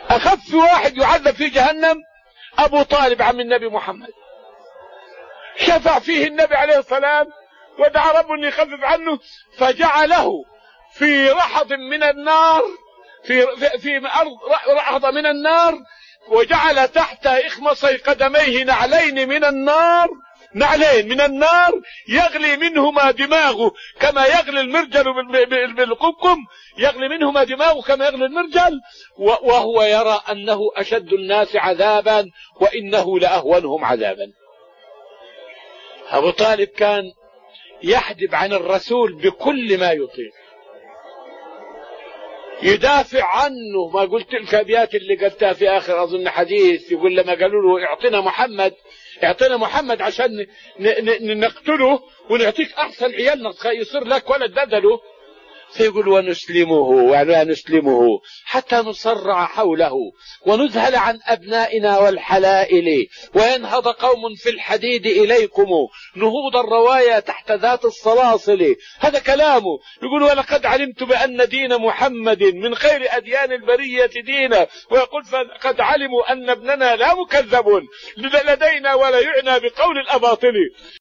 أخف واحد يعذب في جهنم أبو طالب عم النبي محمد، شفع فيه النبي عليه السلام ودعا ربه أن يخفف عنه، فجعله في رحض من النار، في أرض رحض من النار، وجعل تحت إخمصي قدميه نعلين من النار، نعلين من النار يغلي منهما دماغه كما يغلي المرجل بالقمقم، يغلي منهما دماغه كما يغلي المرجل، وهو يرى أنه أشد الناس عذابا وإنه لأهونهم عذابا. أبو طالب كان يحجب عن الرسول بكل ما يطيق، يدافع عنه. ما قلت تلك الأبيات اللي قلتها في آخر أظن حديث، يقول لما قالوا له اعطنا محمد عشان نقتله ونعطيك أحسن عيالنا يصير لك ولد بدله، فيقول ونسلمه حتى نصرع حوله ونذهل عن أبنائنا والحلائل، وينهض قوم في الحديد إليكم نهوض الروايا تحت ذات الصلاصل. هذا كلامه. يقول ولقد علمت بأن دين محمد من خير أديان البرية دينا، ويقول فقد علموا أن ابننا لا مكذب لدينا ولا يعنى بقول الأباطل.